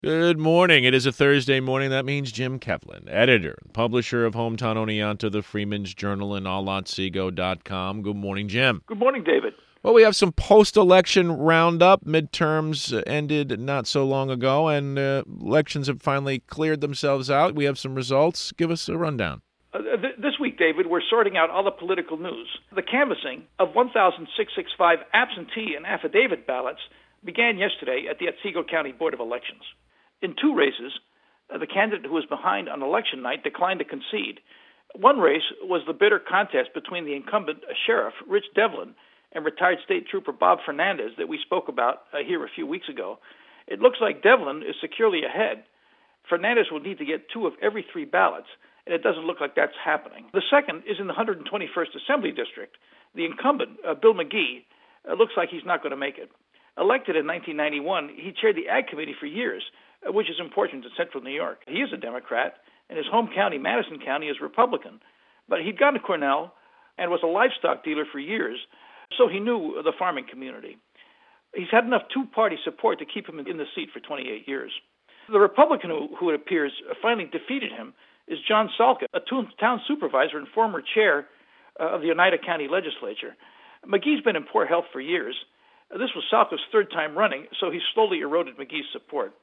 Good morning. It is a Thursday morning. That means Jim Kevlin, editor and publisher of Hometown Oneonta, the Freeman's Journal, and AllOutSego.com. Good morning, Jim. Good morning, David. Well, we have some post-election roundup. Midterms ended not so long ago, and elections have finally cleared themselves out. We have some results. Give us a rundown. This week, David, we're sorting out all the political news. The canvassing of 1,665 absentee and affidavit ballots began yesterday at the Otsego County Board of Elections. In two races, the candidate who was behind on election night declined to concede. One race was the bitter contest between the incumbent sheriff, Rich Devlin, and retired state trooper Bob Fernandez that we spoke about here a few weeks ago. It looks like Devlin is securely ahead. Fernandez will need to get 2 of every 3 ballots, and it doesn't look like that's happening. The second is in the 121st Assembly District. The incumbent, Bill McGee, looks like he's not going to make it. Elected in 1991, he chaired the Ag Committee for years, which is important to Central New York. He is a Democrat, and his home county, Madison County, is Republican. But he'd gone to Cornell and was a livestock dealer for years, so he knew the farming community. He's had enough two-party support to keep him in the seat for 28 years. The Republican who it appears finally defeated him is John Salka, a town supervisor and former chair of the Oneida County Legislature. McGee's been in poor health for years. This was Salka's third time running, so he slowly eroded McGee's support.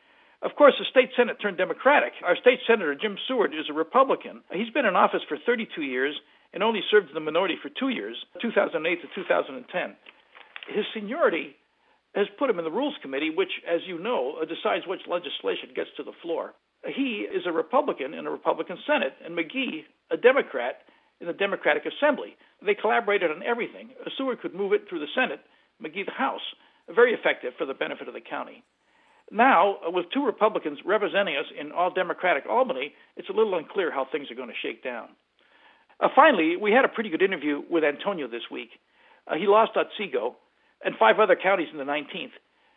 Of course, the state Senate turned Democratic. Our state senator, Jim Seward, is a Republican. He's been in office for 32 years and only served in the minority for 2 years, 2008 to 2010. His seniority has put him in the Rules Committee, which, as you know, decides which legislation gets to the floor. He is a Republican in a Republican Senate, and McGee, a Democrat in the Democratic Assembly. They collaborated on everything. Seward could move it through the Senate, McGee the House, very effective for the benefit of the county. Now, with 2 Republicans representing us in all-Democratic Albany, it's a little unclear how things are going to shake down. Finally, we had a pretty good interview with Antonio this week. He lost Otsego and 5 other counties in the 19th.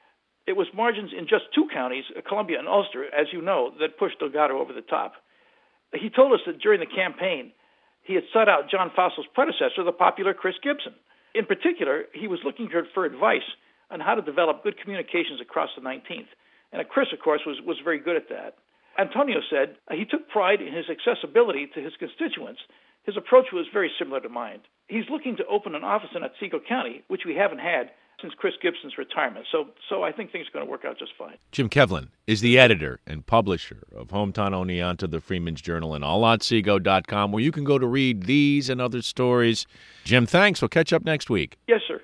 It was margins in just 2 counties, Columbia and Ulster, as you know, that pushed Delgado over the top. He told us that during the campaign, he had sought out John Fossil's predecessor, the popular Chris Gibson. In particular, he was looking for advice on how to develop good communications across the 19th. And Chris, of course, was very good at that. Antonio said he took pride in his accessibility to his constituents. His approach was very similar to mine. He's looking to open an office in Otsego County, which we haven't had since Chris Gibson's retirement. So I think things are going to work out just fine. Jim Kevlin is the editor and publisher of Hometown Oneonta, the Freeman's Journal, and AllOutSego.com, where you can go to read these and other stories. Jim, thanks. We'll catch up next week. Yes, sir.